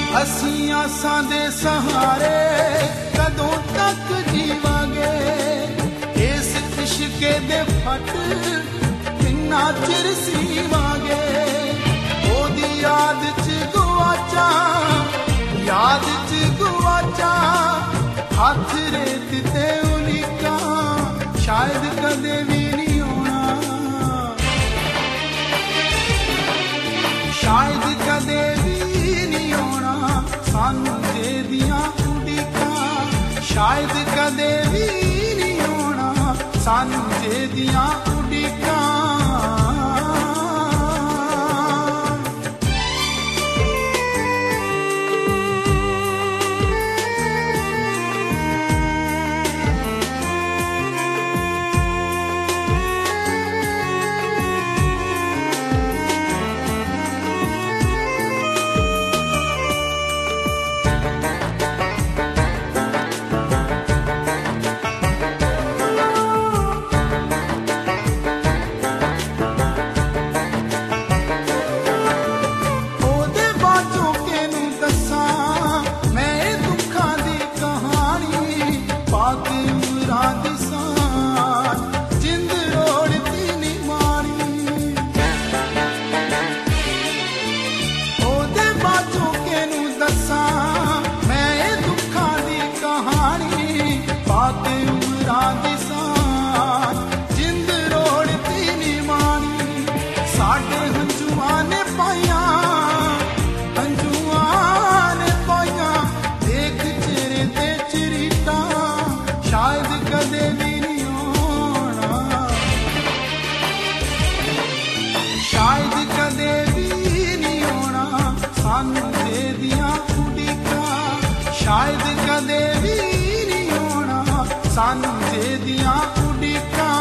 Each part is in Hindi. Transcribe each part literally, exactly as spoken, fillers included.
असी आसां दे सहारे कदों तक जीवांगे, इस इश्के दे फट किन्ना चिर सीवांगे। ओदी याद च गुआचा, याद च गुआचा, हाथ रेत ते उलिका शायद कदे भी नहीं होना, शायद कदे भी नहीं होना सानू दे दियां उड़ीकां, शायद कदे भी नहीं होना सानू दे दियां उड़ीकां। शायद कदे भी नहीं होना सानू दे दियां उड़ीकां।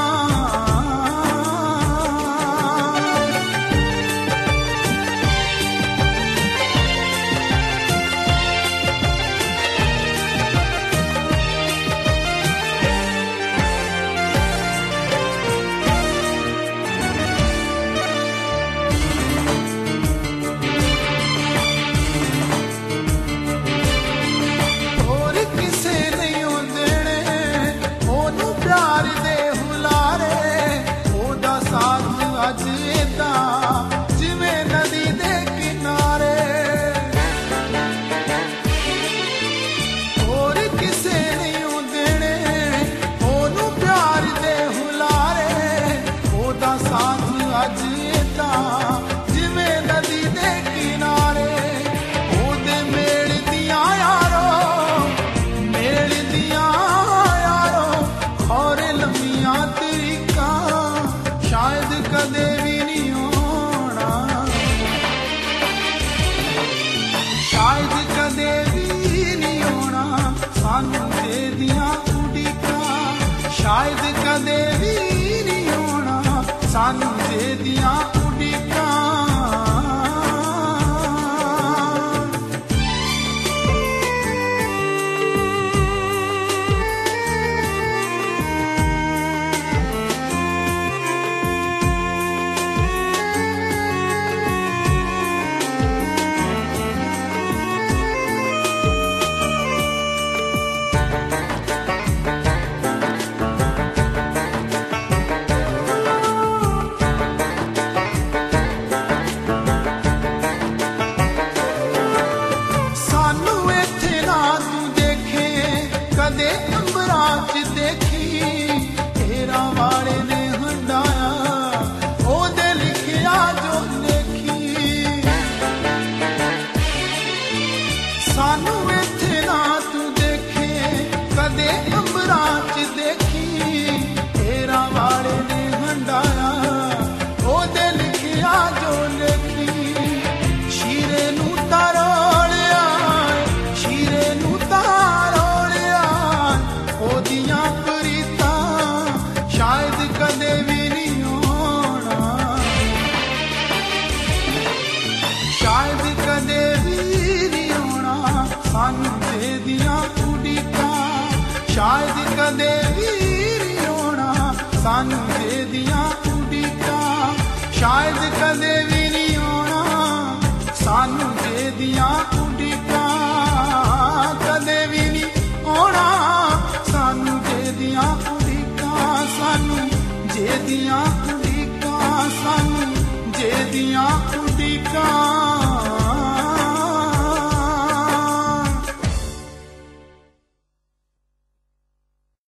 शायद कदे भी नहीं होना सानू दे दियां उड़ीकां। सानू इत्थे ना तू देखे कदे अंबरां च देखी, तेरा वाले ने हंडाया ओदे लिखिया जो लिखी। शीरे नू तारोलिया, शीरे नू तारोलिया, ओदियां प्रीतां शायद कदे भी नहीं होना, शायद कदे भी सानू दे दियां उड़ीकां। शायद कदे भी नहीं होना सानू दे दियां उड़ीकां। शायद कदे भी नहीं होना सानू दे दियां उड़ीकां। ਦੀਆਂ